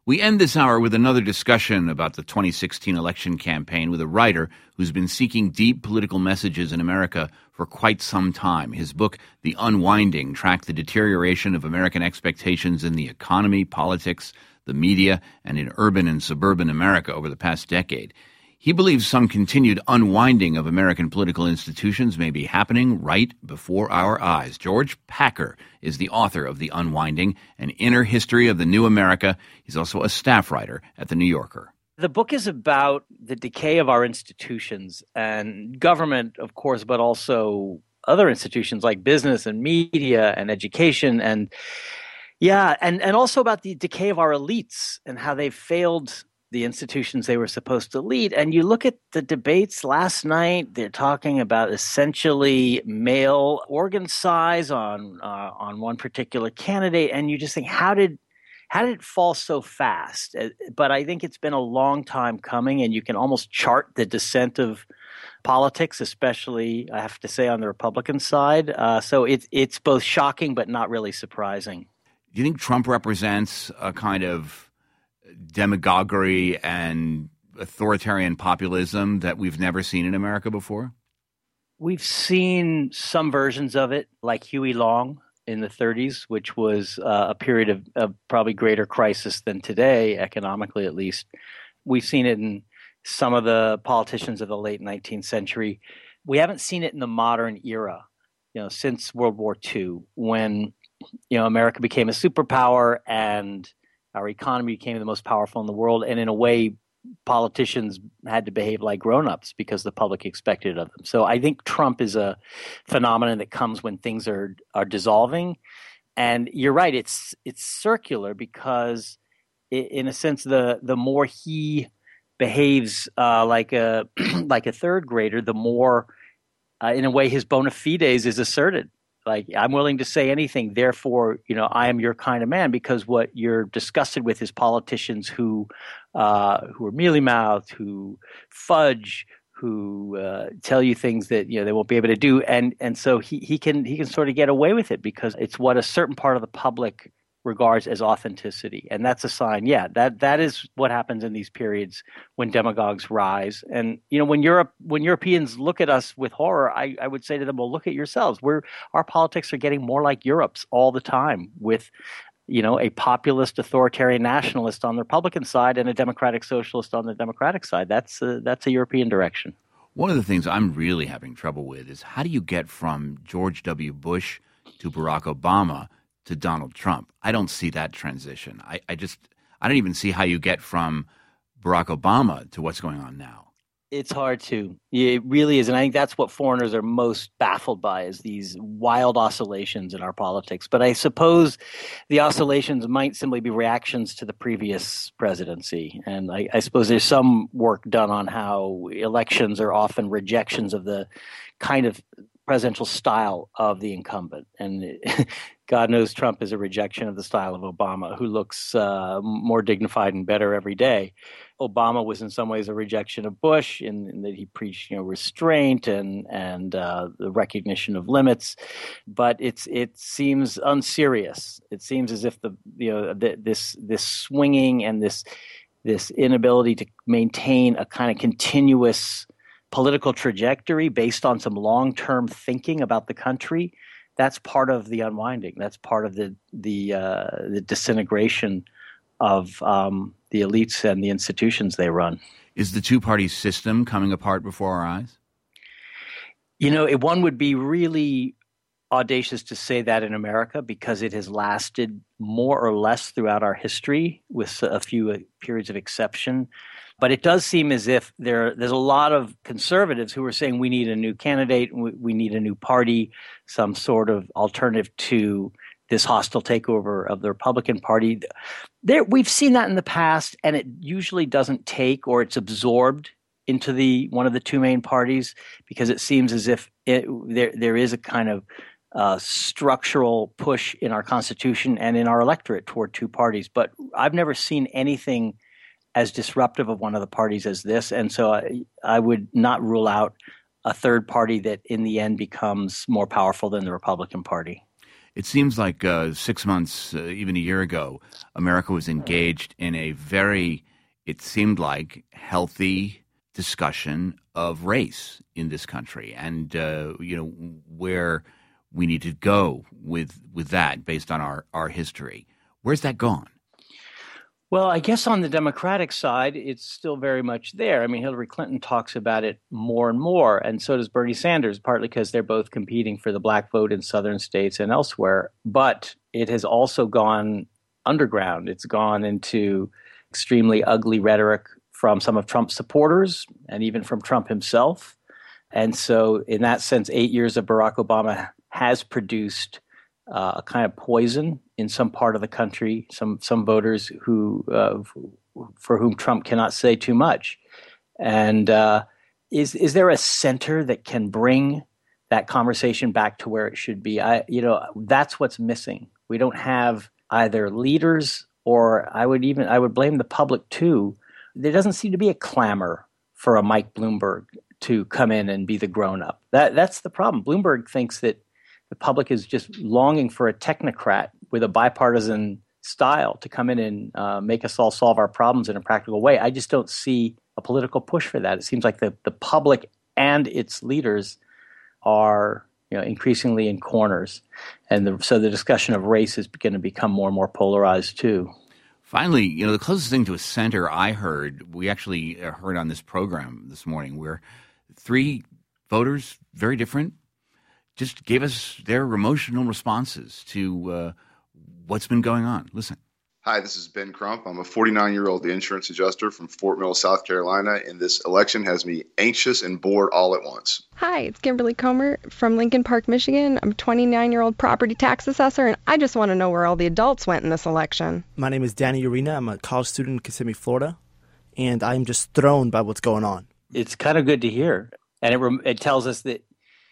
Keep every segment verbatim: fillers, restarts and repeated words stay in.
We end this hour with another discussion about the twenty sixteen election campaign with a writer who's been seeking deep political messages in America for quite some time. His book, The Unwinding, tracked the deterioration of American expectations in the economy, politics, the media, and in urban and suburban America over the past decade. He believes some continued unwinding of American political institutions may be happening right before our eyes. George Packer is the author of The Unwinding, An Inner History of the New America. He's also a staff writer at The New Yorker. The book is about the decay of our institutions and government, of course, but also other institutions like business and media and education. And yeah, and, and also about the decay of our elites and how they failed the institutions they were supposed to lead. And you look at the debates last night, they're talking about essentially male organ size on uh, on one particular candidate, and you just think, how did how did it fall so fast? Uh, but I think it's been a long time coming, and you can almost chart the descent of politics, especially, I have to say, on the Republican side. Uh, so it's it's both shocking but not really surprising. Do you think Trump represents a kind of demagoguery and authoritarian populism that we've never seen in America before? We've seen some versions of it, like Huey Long in the thirties, which was uh, a period of, of probably greater crisis than today, economically at least. We've seen it in some of the politicians of the late nineteenth century. We haven't seen it in the modern era, you know, since World War Two, when, you know, America became a superpower and our economy became the most powerful in the world, and in a way, politicians had to behave like grown-ups because the public expected it of them. So I think Trump is a phenomenon that comes when things are are dissolving. And you're right, it's it's circular because, in a sense, the the more he behaves uh, like a like a third grader, the more, uh, in a way, his bona fides is asserted. Like, I'm willing to say anything, therefore, you know, I am your kind of man, because what you're disgusted with is politicians who uh, who are mealy-mouthed, who fudge, who uh, tell you things that, you know, they won't be able to do. And and so he, he can he can sort of get away with it because it's what a certain part of the public regards as authenticity. And that's a sign, yeah, that that is what happens in these periods when demagogues rise. And, you know, when Europe, when Europeans look at us with horror, I, I would say to them, well, look at yourselves. We're, our politics are getting more like Europe's all the time, with, you know, a populist authoritarian nationalist on the Republican side and a democratic socialist on the Democratic side. That's a, that's a European direction. One of the things I'm really having trouble with is, how do you get from George W. Bush to Barack Obama to Donald Trump? I don't see that transition. I, I just, I don't even see how you get from Barack Obama to what's going on now. It's hard to. It really is. And I think that's what foreigners are most baffled by, is these wild oscillations in our politics. But I suppose the oscillations might simply be reactions to the previous presidency. And I, I suppose there's some work done on how elections are often rejections of the kind of presidential style of the incumbent. And it, God knows Trump is a rejection of the style of Obama, who looks uh, more dignified and better every day. Obama was in some ways a rejection of Bush, in, in that he preached, you know, restraint and and uh, the recognition of limits. But it's it seems unserious. It seems as if the you know the, this this swinging and this this inability to maintain a kind of continuous political trajectory based on some long-term thinking about the country, that's part of the unwinding. That's part of the the, uh, the disintegration of um, the elites and the institutions they run. Is the two-party system coming apart before our eyes? You know, it, one would be really audacious to say that in America, because it has lasted more or less throughout our history, with a few periods of exception. But it does seem as if there there's a lot of conservatives who are saying we need a new candidate, we, we need a new party, some sort of alternative to this hostile takeover of the Republican Party. There, we've seen that in the past, and it usually doesn't take, or it's absorbed into the one of the two main parties, because it seems as if it, there there is a kind of uh, structural push in our Constitution and in our electorate toward two parties. But I've never seen anything as disruptive of one of the parties as this, and so I, I would not rule out a third party that in the end becomes more powerful than the Republican Party. It seems like uh, six months, uh, even a year ago, America was engaged in a very, it seemed like, healthy discussion of race in this country, and uh, you know where we need to go with with that based on our, our history. Where's that gone? Well, I guess on the Democratic side, it's still very much there. I mean, Hillary Clinton talks about it more and more, and so does Bernie Sanders, partly because they're both competing for the black vote in southern states and elsewhere. But it has also gone underground. It's gone into extremely ugly rhetoric from some of Trump's supporters and even from Trump himself. And so in that sense, eight years of Barack Obama has produced Uh, a kind of poison in some part of the country, some some voters who uh, for whom Trump cannot say too much. And uh, is is there a center that can bring that conversation back to where it should be? I, you know, that's what's missing. We don't have either leaders, or I would even I would blame the public too. There doesn't seem to be a clamor for a Mike Bloomberg to come in and be the grown up. That that's the problem. Bloomberg thinks that the public is just longing for a technocrat with a bipartisan style to come in and uh, make us all solve our problems in a practical way. I just don't see a political push for that. It seems like the, the public and its leaders are, you know, increasingly in corners. And the, so the discussion of race is going to become more and more polarized too. Finally, you know, the closest thing to a center I heard, we actually heard on this program this morning, where three voters, very different, just gave us their emotional responses to uh, what's been going on. Listen. Hi, this is Ben Crump. I'm a forty-nine-year-old insurance adjuster from Fort Mill, South Carolina, and this election has me anxious and bored all at once. Hi, it's Kimberly Comer from Lincoln Park, Michigan. I'm a twenty-nine-year-old property tax assessor, and I just want to know where all the adults went in this election. My name is Danny Urena. I'm a college student in Kissimmee, Florida, and I'm just thrown by what's going on. It's kind of good to hear, and it rem- it tells us that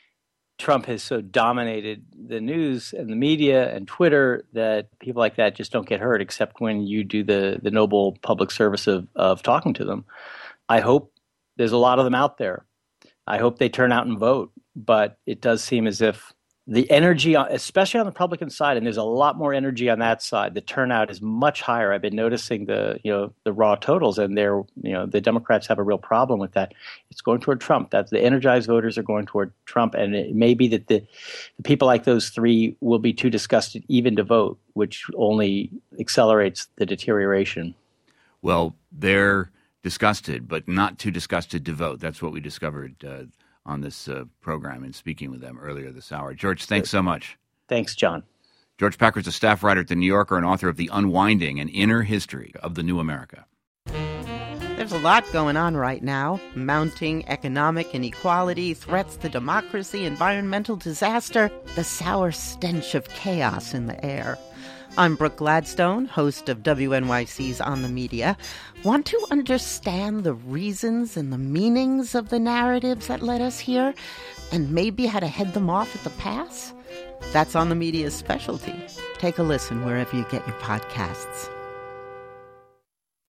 Trump has so dominated the news and the media and Twitter that people like that just don't get heard, except when you do the, the noble public service of, of talking to them. I hope there's a lot of them out there. I hope they turn out and vote. But it does seem as if the energy, especially on the Republican side, and there's a lot more energy on that side, the turnout is much higher. I've been noticing the, you know, the raw totals, and they're, you know, the Democrats have a real problem with that. It's going toward Trump. That's the energized voters are going toward Trump, and it may be that the, the people like those three will be too disgusted even to vote, which only accelerates the deterioration. Well, they're disgusted, but not too disgusted to vote. That's what we discovered uh, on this uh, program and speaking with them earlier this hour. George, thanks so much. Thanks, John. George Packer is a staff writer at The New Yorker and author of The Unwinding, an Inner History of the New America. There's a lot going on right now. Mounting economic inequality, threats to democracy, environmental disaster, the sour stench of chaos in the air. I'm Brooke Gladstone, host of W N Y C's On the Media. Want to understand the reasons and the meanings of the narratives that led us here, and maybe how to head them off at the pass? That's On the Media's specialty. Take a listen wherever you get your podcasts.